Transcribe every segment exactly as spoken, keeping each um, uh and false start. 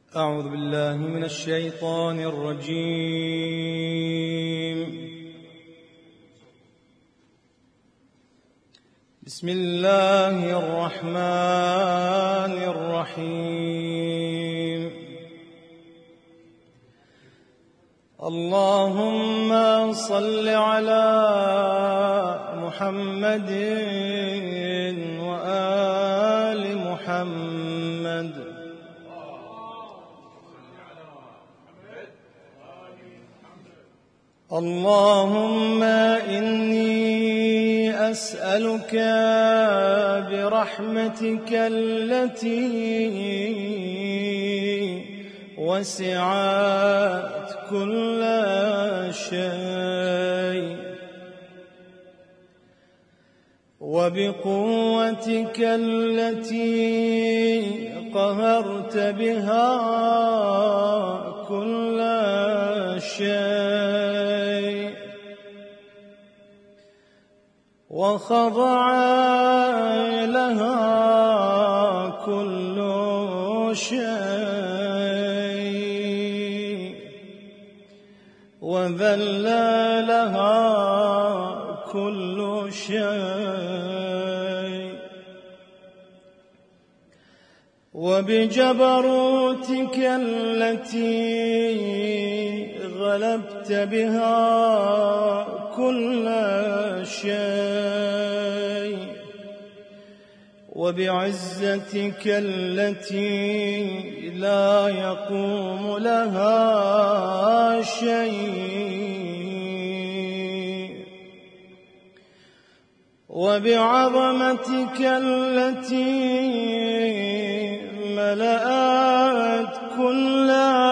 أعوذ بالله من الشيطان الرجيم. بسم الله الرحمن الرحيم. اللهم صل على محمد وآل محمد. اللهم إني أسألك برحمتك التي وسعت كل شيء وبقوتك التي قهرت بها كل شيء وخضع لها كل شيء وذل لها كل شيء وبجبروتك التي غلبت بها كل شيء وبعزتك التي لا يقوم لها شيء وبعظمتك التي ملأت كل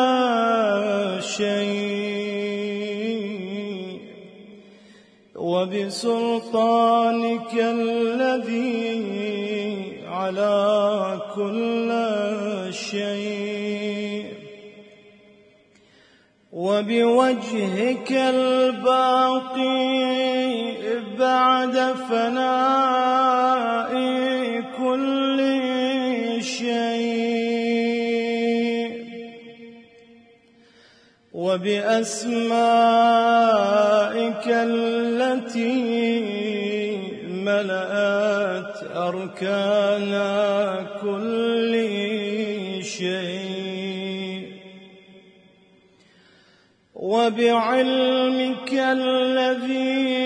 شيء وبسلطانك الذي على كل شيء وبوجهك الباقي بعد فناء كل شيء وبأسمائك التي ملأت أركان كل شيء وبعلمك الذي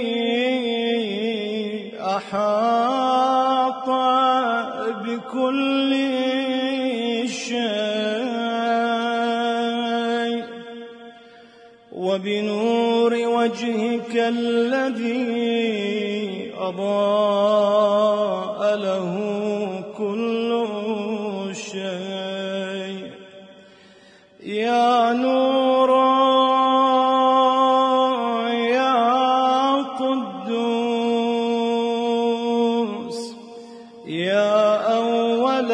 أحاط بكل شيء وبنور وجهك الذي أضاء له كل شيء يا نور يا قدوس يا أول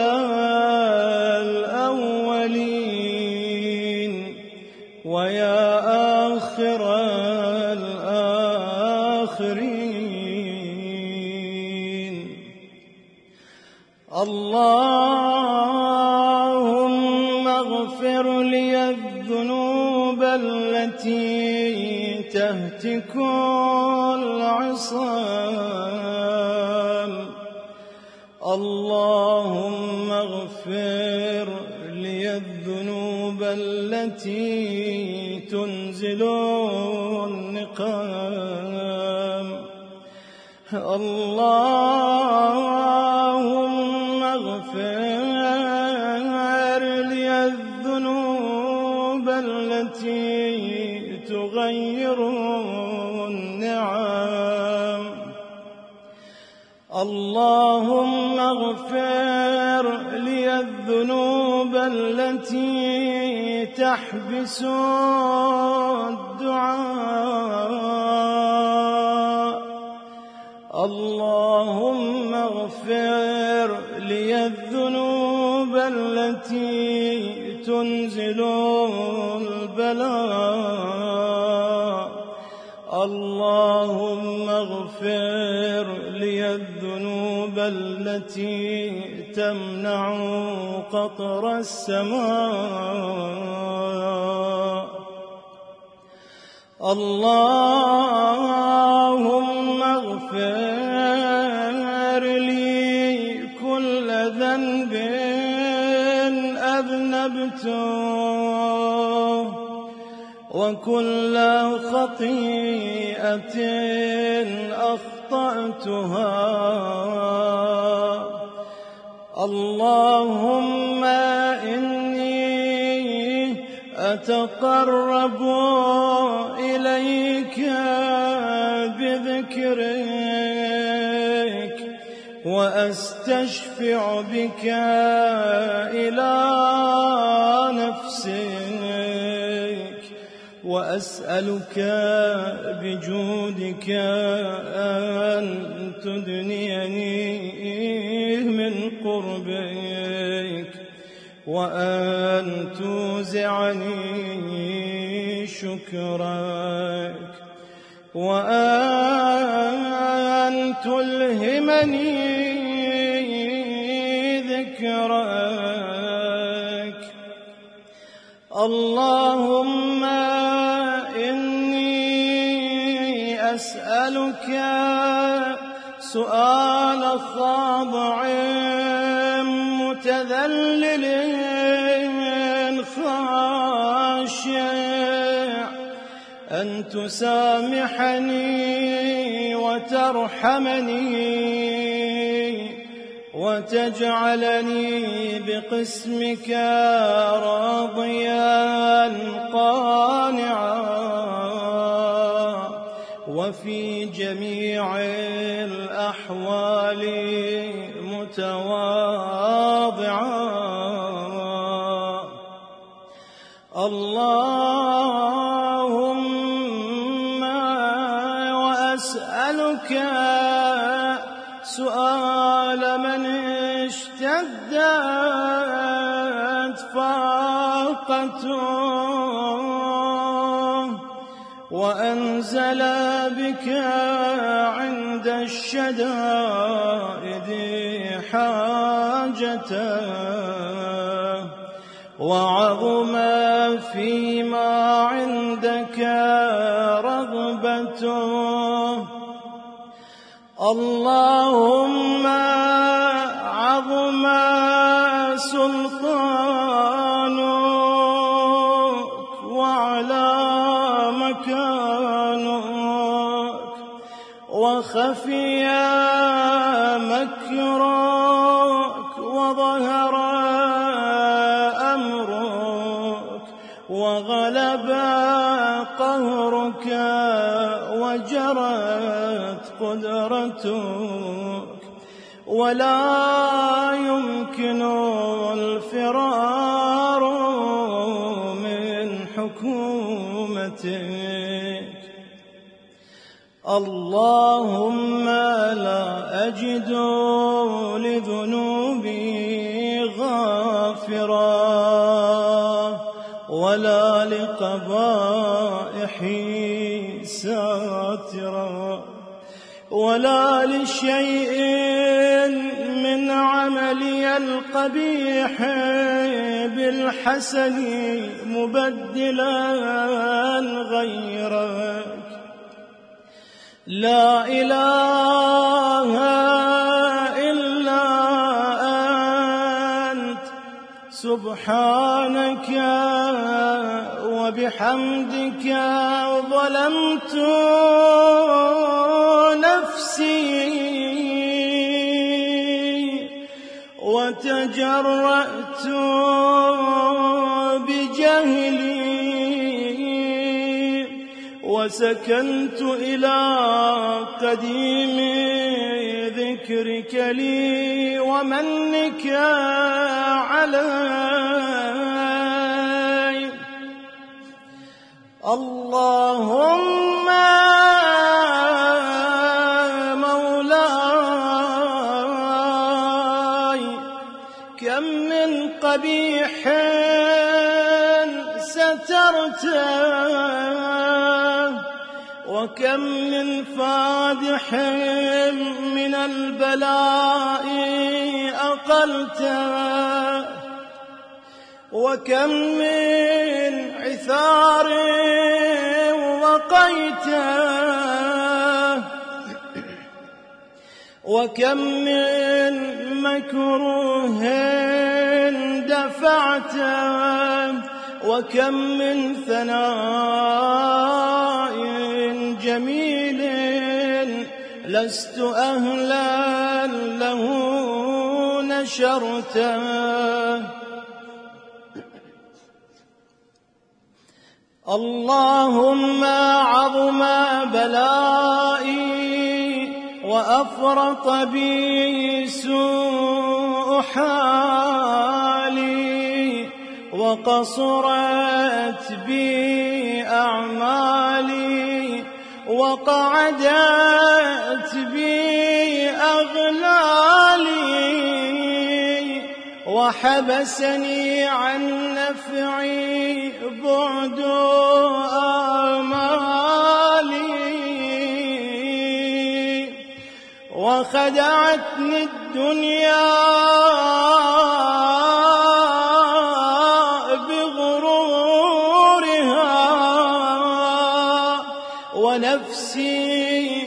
الأولين ويا آخر الآخرين. اللهم اغفر لي الذنوب التي تهتك العصام. اللهم اغفر لي الذنوب التي تنزل النقام. اللهم اغفر لي الذنوب التي تغير النعم. اللهم اغفر لي الذنوب التي تحبس الدعاء. اللهم اغفر لي الذنوب التي تنزل البلاء. اللهم اغفر لي الذنوب التي تمنع قطر السماء. اللهم اغفر لي كل ذنب أذنبته وكل خطيئة أخطأتها. اللهم إني أتقرب إليك بذكرك وأستشفع بك إلى نفسك وأسألك بجودك أن تدنيني من قربك وأن توزعني شكرك وأن تلهمني ذكرك. اللهم إني أسألك سؤال خاضع متذلل خاشع أن تسامحني وترحمني وتجعلني بقسمك راضيا قانعا وفي جميع الأحوال متواضعا. اللهم وأسألك سؤال من اشتدت فاقته وأنزل بك عند الشدائد حاجته وعظم فيما عندك رغبته. اللهم عظم سلطانك وعلى مكانك وخفي مكرك وظهر أمرك وغلب قهرك وجرت قدرتك ولا يمكن الفرار من حكومتك. اللهم لا أجد لذنوبي غافرا ولا لقبائحي ساترا ولا لشيء من عملي القبيح بالحسن مبدلا غيرك. لا إله إلا أنت سبحانك وبحمدك ظلمت نفسي وتجرأت بجهلي وسكنت إلى قديم ذكرك لي ومنك علي. اللهم مولاي كم من قبيح سترته وكم من فادح من البلاء أقلته، وكم من عثار وقيته، وكم من مكروه دفعته، وكم من ثناء جميل لست أهلا له نشرته. اللهم عظم بلائي وأفرط بي سوء حالي، وقصرت بي أعمالي، وقعدت بي أغلالي، وحبسني عن نفعي بعد آمالي، وخدعتني الدنيا بغرورها، ونفسي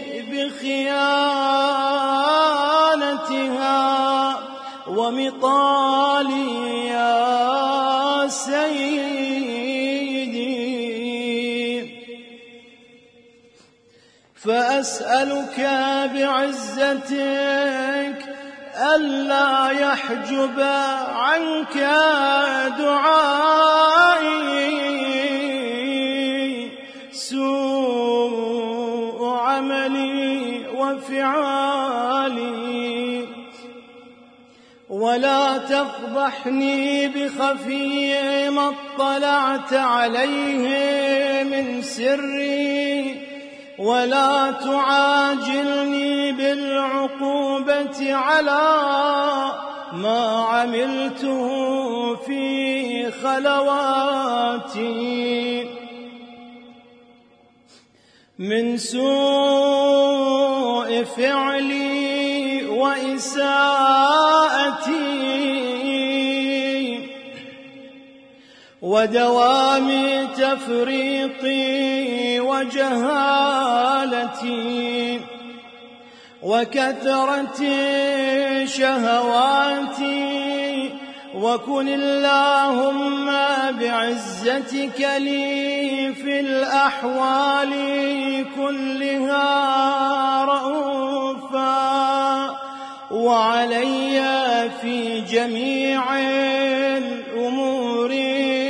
بخيانتها، ومطالي يا سيدي. فأسألك بعزتك ألا يحجب عنك دعائي سوء عملي وفعالي، ولا تفضحني بخفي ما اطلعت عليه من سري، ولا تعاجلني بالعقوبة على ما عملته في خلواتي من سوء فعلي وإساءتي، ودوام تفريطي وجهالتي، وكثرة شهواتي. وكن اللهم بعزتك لي في الأحوال كلها رؤوفا، وعلي في جميع الأمور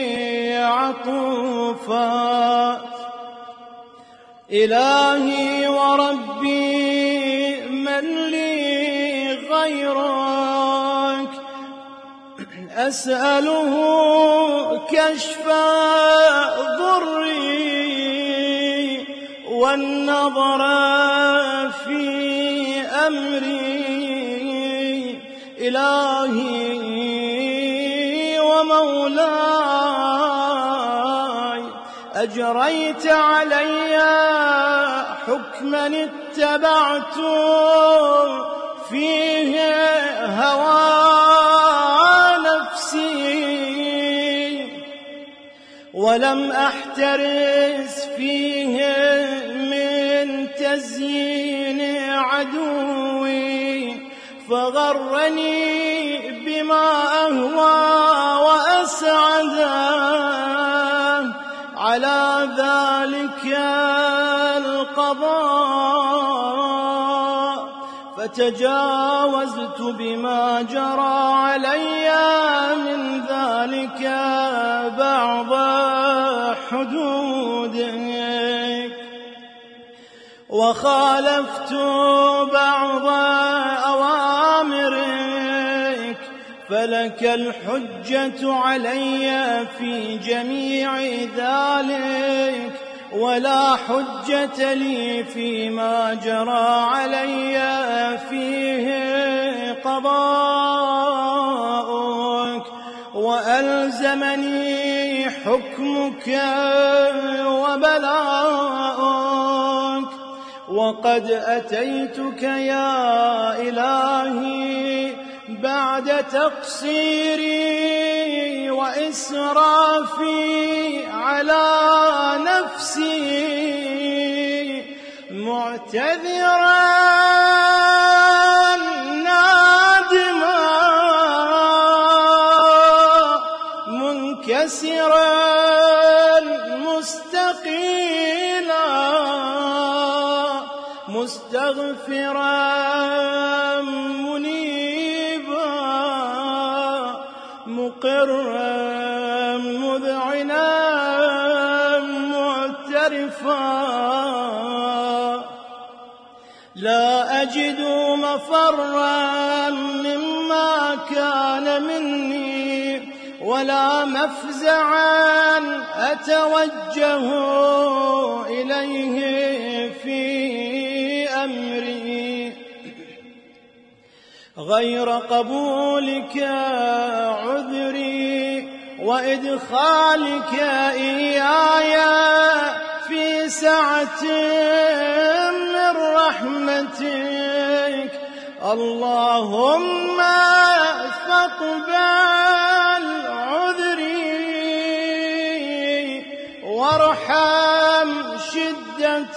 عطوفا. إلهي وربي من لي غيرك، أسأله كشف ضري والنظر في أمري. إلهي ومولاي، أجريت علي حكما اتبعت فيه هوى نفسي، ولم أحترس فيه من تزيين عدوي، فغرني بما أهوى وأسعده على ذلك القضاء، فتجاوزت بما جرى علي من ذلك بعض حدودك، وخالفت بعض أوامرك، فلك الحجة علي في جميع ذلك، ولا حجة لي فيما جرى علي فيه قضاؤك، وألزمني حكمك وبلاؤك. وقد أتيتك يا إلهي بعد تقصيري وإسرافي على نفسي، معتذرا نادما منكسرا مستقيلا مستغفرا منيبا مقرا مذعنا معترفا، لا أجد مفرا مما كان مني ولا مفزعا أتوجه إليه في أمري غير قبولك عذري وإدخالك إياي في سعة من رحمتك. اللهم فاقبل عذري وارحم شدة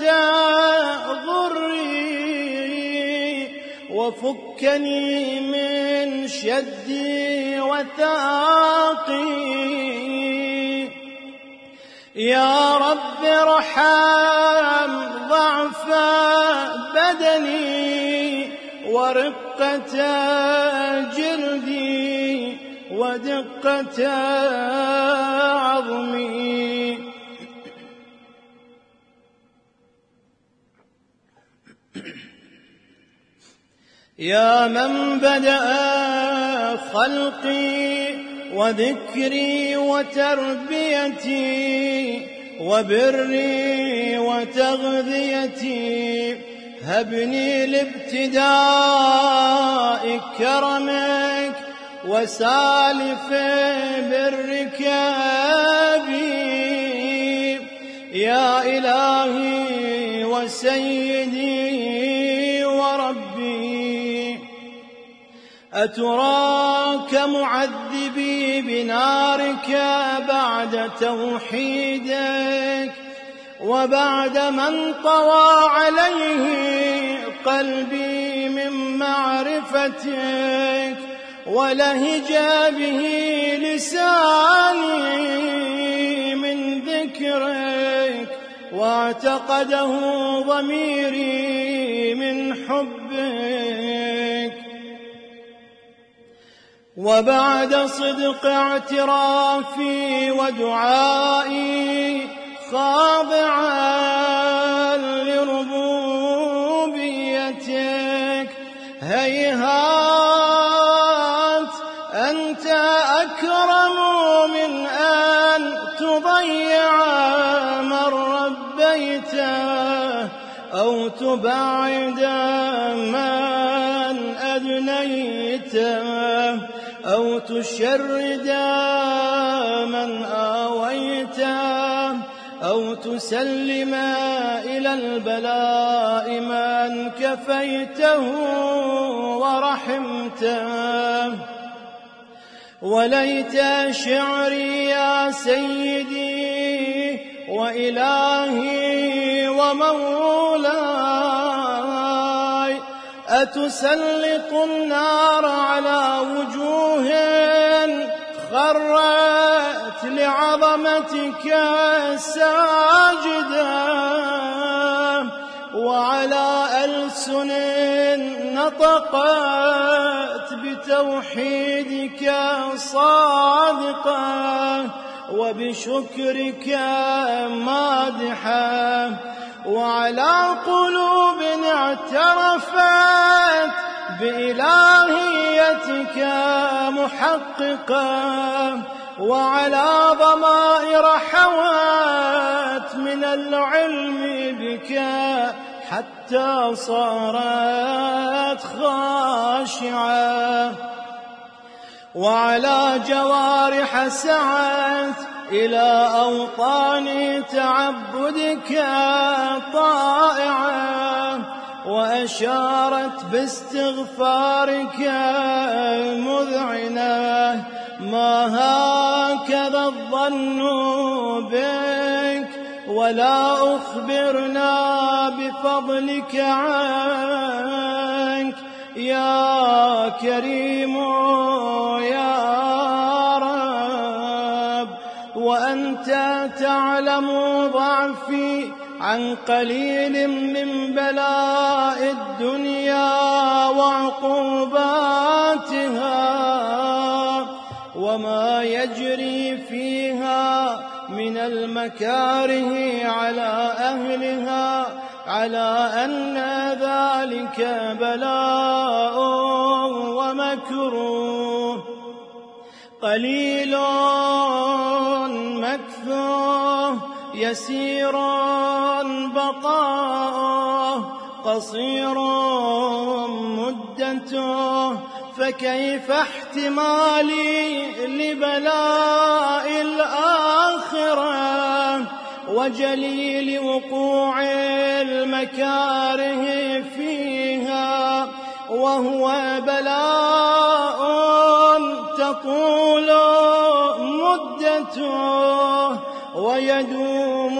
ضري وفكني من شدي وثاقي. يا رب ارحم ضعف بدني ورقة جلدي ودقة عظمي. يا من بدأ خلقي وذكري وتربيتي وبري وتغذيتي، هبني لابتداء كرمك وسالف برك بي. يا إلهي وسيدي وربي، أتراك معذبي بنارك بعد توحيدك وبعد من طوى عليه قلبي من معرفتك ولهج به لساني من ذكرك واعتقده ضميري من حبك، وبعد صدق اعترافي ودعائي خاضعا لربوبيتك، هيهات أنت أكرم من أن تضيع من ربيته أو تبعد من أدنيته أو تشرد من آويته أو تسلم إلى البلاء من كفيته ورحمته. وليت شعري يا سيدي وإلهي ومولاي، أتسلط النار على وجوه خرت لعظمتك ساجدة وعلى ألسن نطقت بتوحيدك صادقة وبشكرك مادحة، وعلى قلوب اعترفت بإلهيتك محققة، وعلى ضمائر حوت من العلم بك حتى صارت خاشعة، وعلى جوارح سعت إلى أوطان تعبدك طائعة، وأشارت باستغفارك مذعنة. ما هكذا الظن بك، ولا أخبرنا بفضلك عنك يا كريم يا رب. وأنت تعلم ضعفي عن قليل من بلاء الدنيا وعقوباتها، وما يجري فيها من المكاره على أهلها، على أن ذلك بلاء ومكروه، قليل مكثوه، يسير بقاؤه، قصير مدته. فكيف احتمالي لبلاء الآخرة وجليل وقوع المكاره فيها، وهو بلاء تطول مدته ويدوم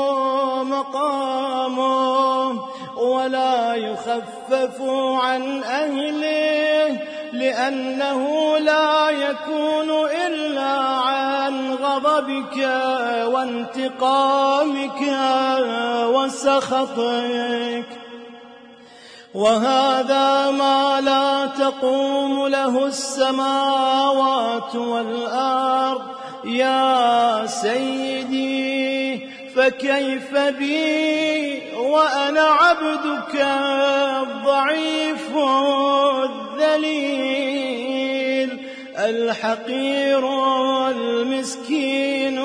مقامه، ولا يخفف عن أهله، لأنه لا يكون إلا عن غضبك وانتقامك وسخطك. وهذا ما لا تقوم له السماوات والأرض يا سيدي، فكيف بي وأنا عبدك الضعيف الذليل الحقير المسكين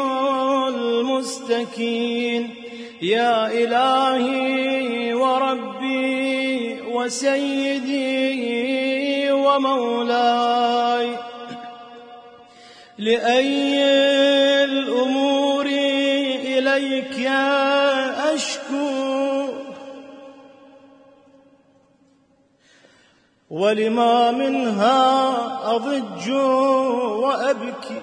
المستكين. يا إلهي وربي وسيدي ومولاي، لأي الأمور إليك أشكو، ولما منها أضج وأبكي.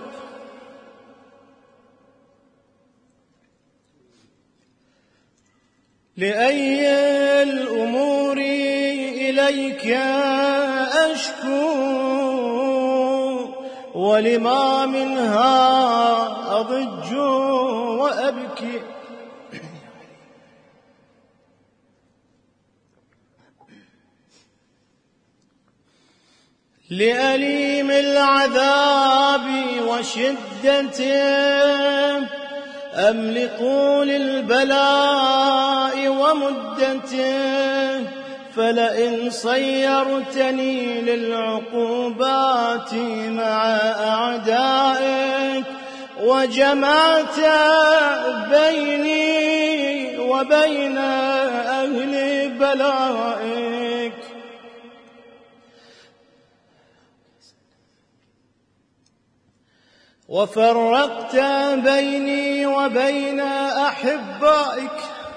لأي الأمور إليك أشكو، ولما منها أضج وأبكي. لأليم العذاب وشدته، أم لطول البلاء ومدته؟ فلئن صيرتني للعقوبات مع أعدائك، وجمعت بيني وبين أهل بلائك، وفرقت بيني وبين أحبائك،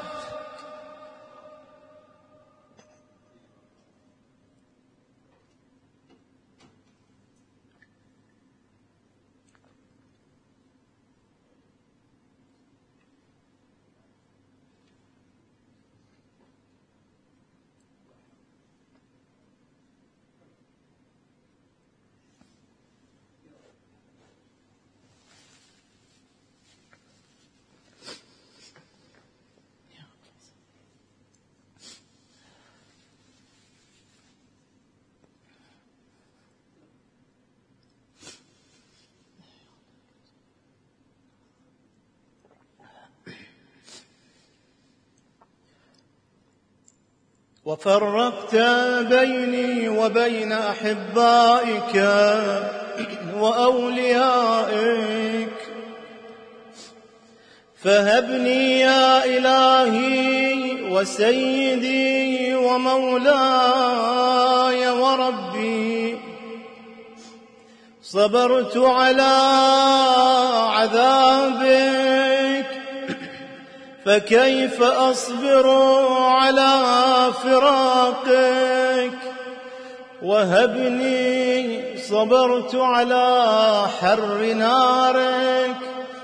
وفرقت بيني وبين أحبائك وأوليائك، فهبني يا إلهي وسيدي ومولاي وربي صبرت على عذابك فكيف أصبر على فراقك. وهبني صبرت على حر نارك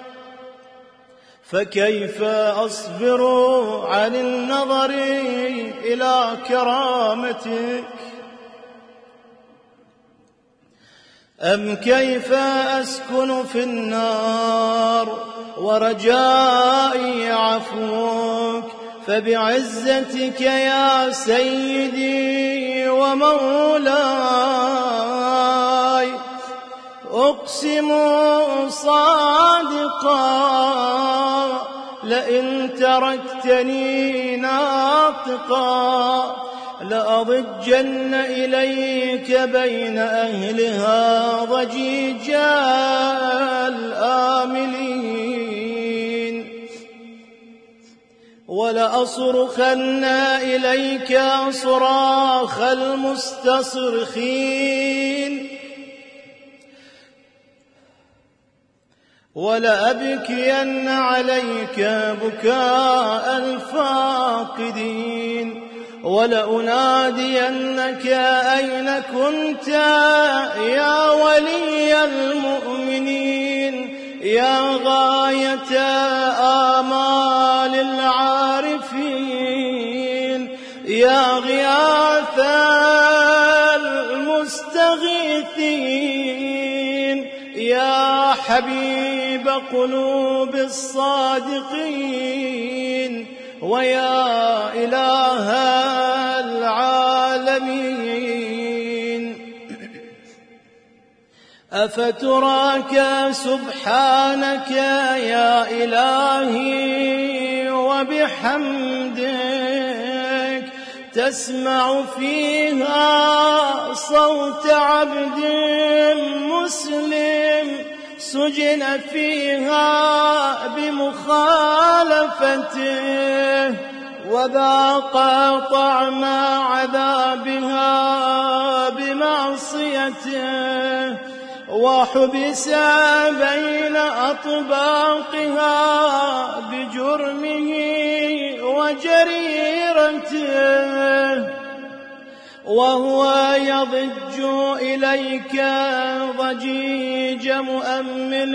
فكيف أصبر عن النظر إلى كرامتك. أم كيف أسكن في النار ورجائي عفوك. فبعزتك يا سيدي ومولاي أقسم صادقا لئن تركتني ناطقا لأضجن إليك بين أهلها ضجيجا الآملين ولأصرخن إليك صراخ المستصرخين ولأبكين عليك بكاء الفاقدين ولأنادينك أين كنت يا ولي المؤمنين يا غاية آمال العارفين يا غياث المستغيثين يا حبيب قلوب الصادقين ويا إله العالمين. أفتراك سبحانك يا إلهي وبحمدك تسمع فيها صوت عبد مسلم سجن فيها بمخالفته وذاق طعم عذابها بمعصيته وحبس بين أطباقها بجرمه وجريرته وهو يضج إليك ضجيج مؤمل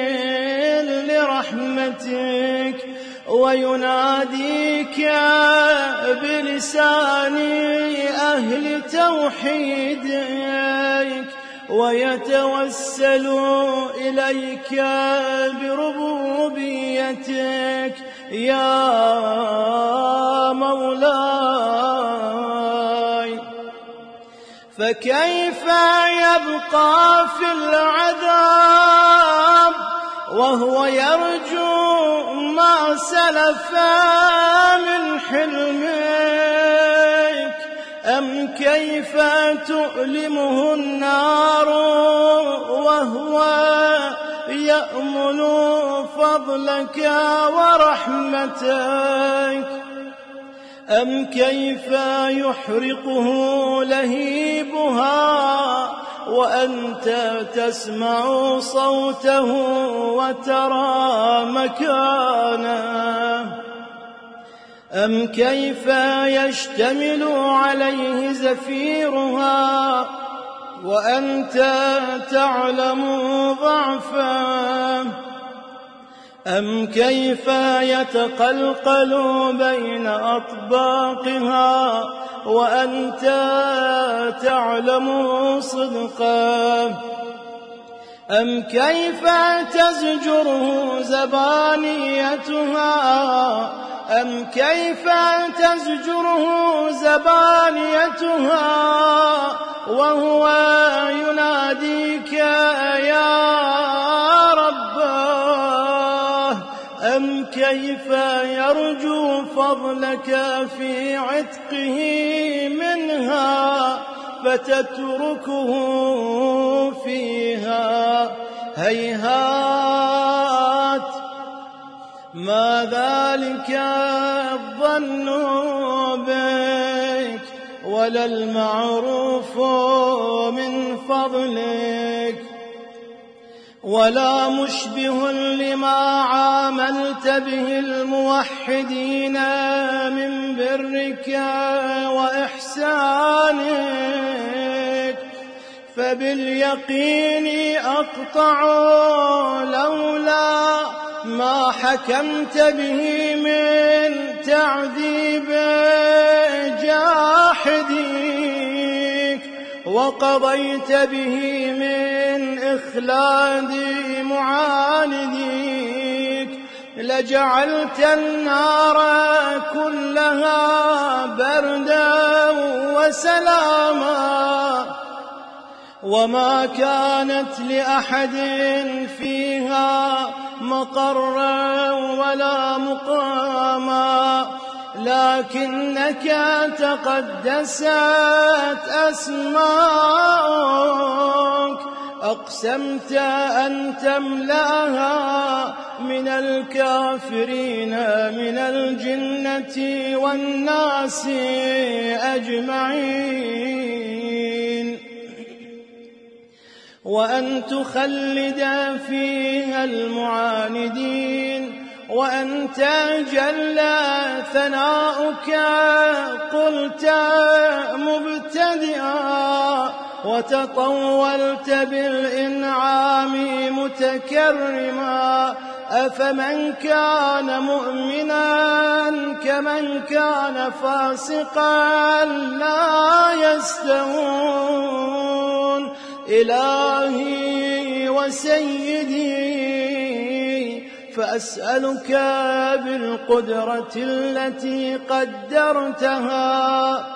لرحمتك ويناديك بلسان أهل توحيدك ويتوسل إليك بربوبيتك يا مولاي. فكيف يبقى في العذاب وهو يرجو ما سلف من حلمك. أم كيف تؤلمه النار وهو يأمل فضلك ورحمتك. أم كيف يحرقه لهيبها وأنت تسمع صوته وترى مكانه. أم كيف يشتمل عليه زفيرها وأنت تعلم ضعفه. أم كيف يتقلقل بين أطباقها وأنت تعلم صدقه. أم كيف تزجره زبانيتها أم كيف تزجره زبانيتها وهو يناديك يا رباه. أم كيف يرجو فضلك في عتقه منها فتتركه فيها. هيهات ما ذلك الظن بك ولا المعروف من فضلك. ولا مشبه لما عاملت به الموحدين من برك وإحسانك، فباليقين أقطع لولا ما حكمت به من تعذيب جاحديك، وقضيت به من إخلاد معانديك، لجعلت النار كلها بردا وسلاما، وما كانت لأحد فيها مقرا ولا مقاما، لكنك تقدست أسماؤك، أقسمت أن تملأها من الكافرين من الجنة والناس أجمعين، وأن تخلد فيها المعاندين، وأنت جل ثناؤك قلت مبتدئا، وتطولت بالإنعام متكرما، أفمن كان مؤمنا كمن كان فاسقا لا يستوون. إلهي وسيدي، فأسألك بالقدرة التي قدرتها،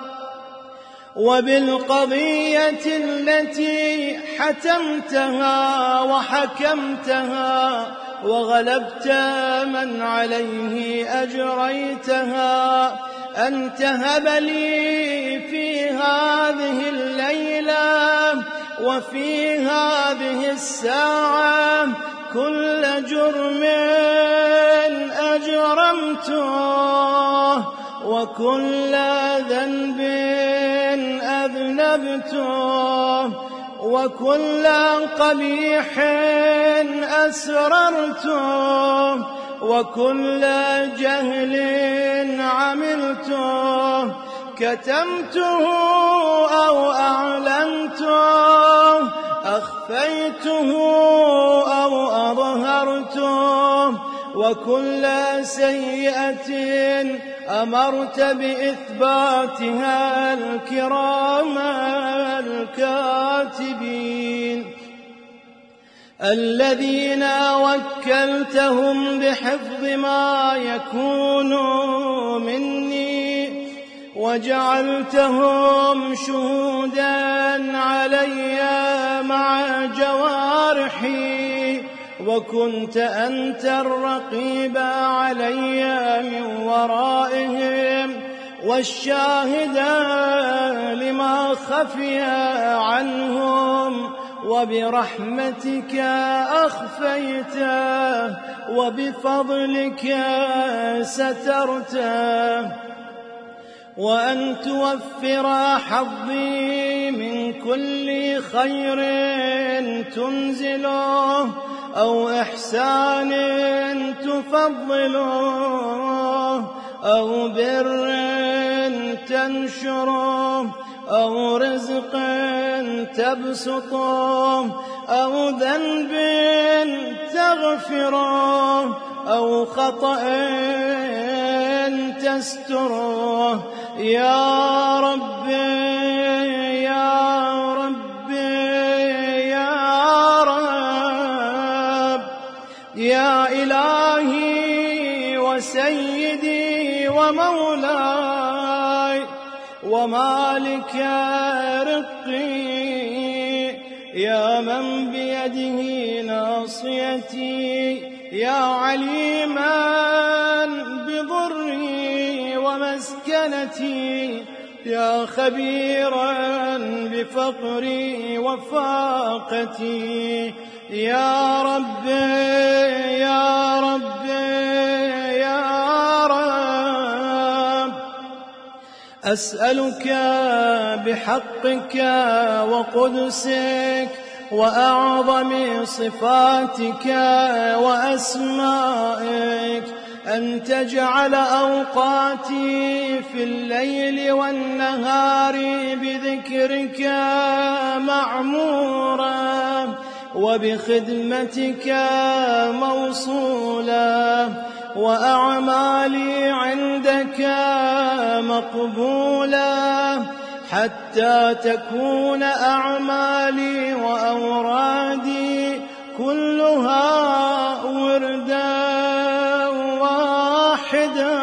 وبالقضية التي حتمتها وحكمتها، وغلبت من عليه أجريتها، أن تهب لي في هذه الليلة وفي هذه الساعة كل جرم أجرمته، وكل ذنب أذنبته، وكل قبيح أسررته، وكل جهل عملته، كتمته أو أعلنته، أخفيته أو أظهرته، وكل سيئة أمرت بإثباتها الكرام الكاتبين، الذين وكلتهم بحفظ ما يكون مني، وجعلتهم شهودا علي مع جوارحي، وكنت أنت الرقيب علي من ورائهم، والشاهد لما خفي عنهم، وبرحمتك أخفيته، وبفضلك سترته، وأن توفر حظي من كل خير تنزله، أو إحسان تفضله، أو بر تنشره، أو رزق تبسطه، أو ذنب تغفره، أو خطأ تستره، يا رب يا رب يا رب، يا إلهي وسيدي ومولاي ومالك رقي، يا من بيده ناصيتي، يا عليما بضري ومسكنتي، يا خبيرا بفقري وفاقتي، يا رب يا رب يا رب، أسألك بحقك وقدسك وأعظم صفاتك وأسمائك أن تجعل أوقاتي في الليل والنهار بذكرك معمورة وبخدمتك موصولة، وأعمالي عندك مقبولة، حتى تكون أعمالي وأورادي كلها وردا واحدا،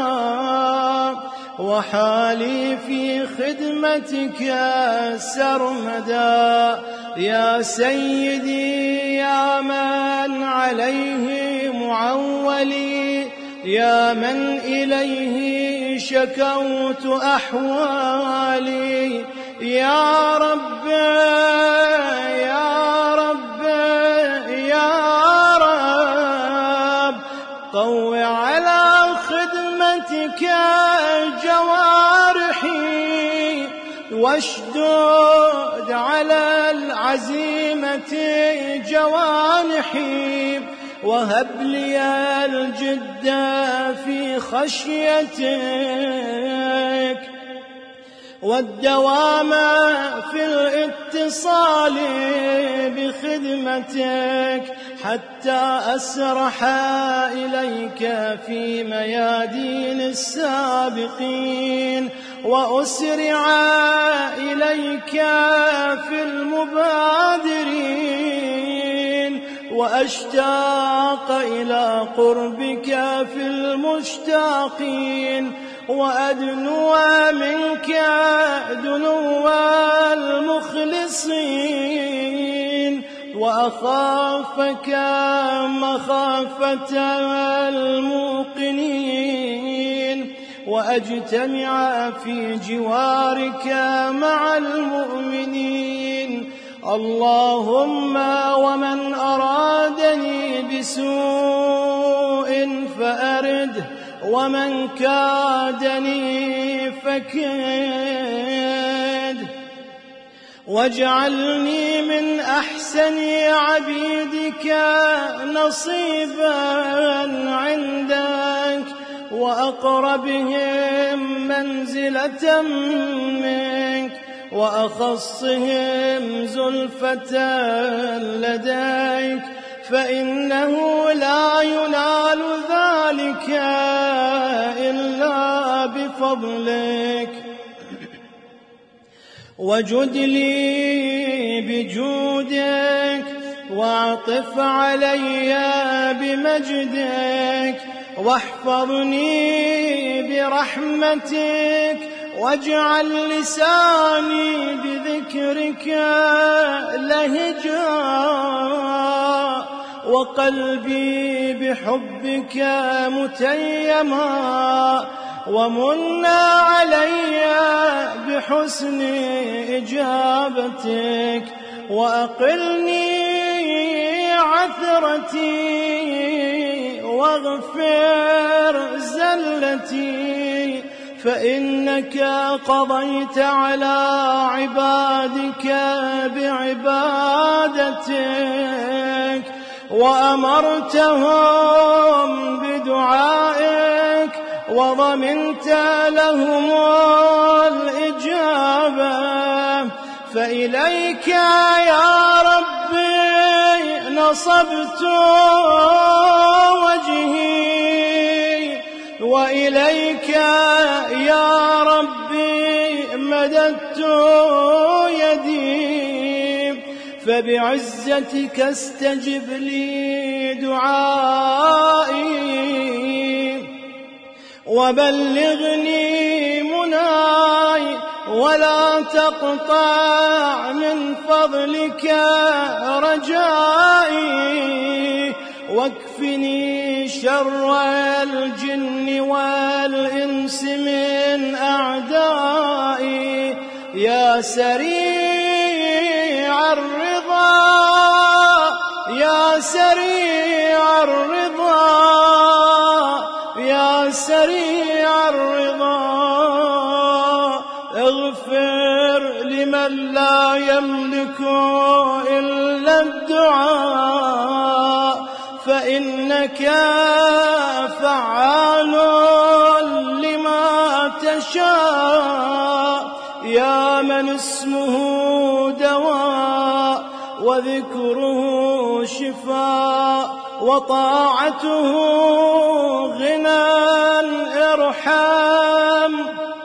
وحالي في خدمتك سرمدا. يا سيدي يا من عليه معولي، يا من إليه شكوت أحوالي، يا رب يا رب يا رب، طوع على خدمتك جوارحي، واشدد على العزيمة جوانحي، وهب لي الجد في خشيتك، والدوام في الاتصال بخدمتك، حتى أسرح إليك في ميادين السابقين، وأسرع إليك في المبادرين، وأشتاق إلى قربك في المشتاقين، وأدنو منك دنو المخلصين، وأخافك مخافة الموقنين، وأجتمع في جوارك مع المؤمنين. اللهم ومن أرادني بسوء فأرده، ومن كادني فكد، واجعلني من أحسن عبيدك نصيبا عندك، وأقربهم منزلة منك، وأخصهم زلفة لديك، فإنه لا ينال ذلك إلا بفضلك. وجد لي بجودك، واعطف علي بمجدك، واحفظني برحمتك، واجعل لساني بذكرك لهجا، وقلبي بحبك متيما، ومن علي بحسن إجابتك، وأقلني عثرتي، واغفر زلتي، فإنك قضيت على عبادك بعبادتك، وأمرتهم بدعائك، وضمنت لهم الإجابة. فإليك يا ربي نصبت وجهي، وإليك يا ربي مددت يدي، فبعزتك استجب لي دعائي، وبلغني مناي، ولا تقطع من فضلك رجائي، واكفني شر الجن والإنس من أعدائي. يا سريع الرضا، يا سريع الرضا، يا سريع الرضا، اغفر لمن لا يملك إلا الدعاء، فإنك فعال لما تشاء، يا من اسمه دواء وذكره شفاء وطاعته غنى. ارحم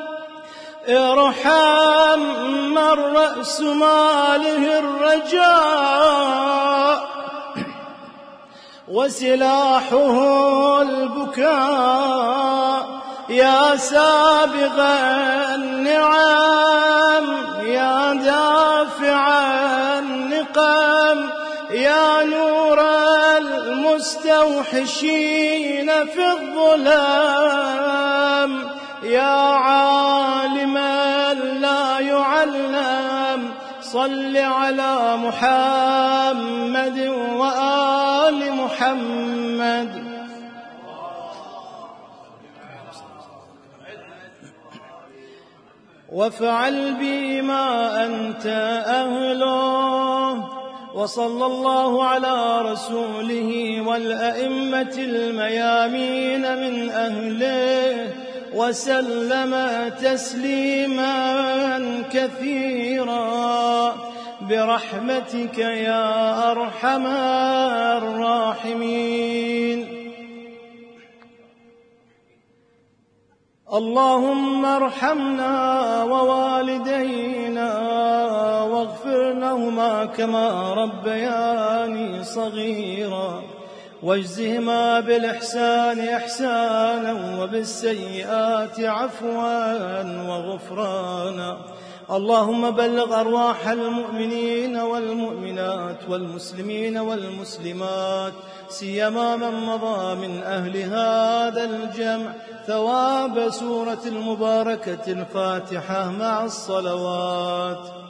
ارحم من رأس ماله الرجاء وسلاحه البكاء، يا سابغ النعم يا دافع النقم، يا نور المستوحشين في الظلام، يا عالما لا يعلم، صل على محمد وآل محمد. وافعل بي ما أنت أهله، وصلى الله على رسوله والأئمة الميامين من أهله وسلم تسليما كثيرا برحمتك يا أرحم الراحمين. اللهم ارحمنا ووالدينا واغفر لهما كما ربياني صغيرا، واجزهما بالإحسان إحسانا وبالسيئات عفوا وغفرانا. اللهم بلغ أرواح المؤمنين والمؤمنات والمسلمين والمسلمات سيما من مضى من أهل هذا الجمع ثواب سورة المباركة الفاتحة مع الصلوات.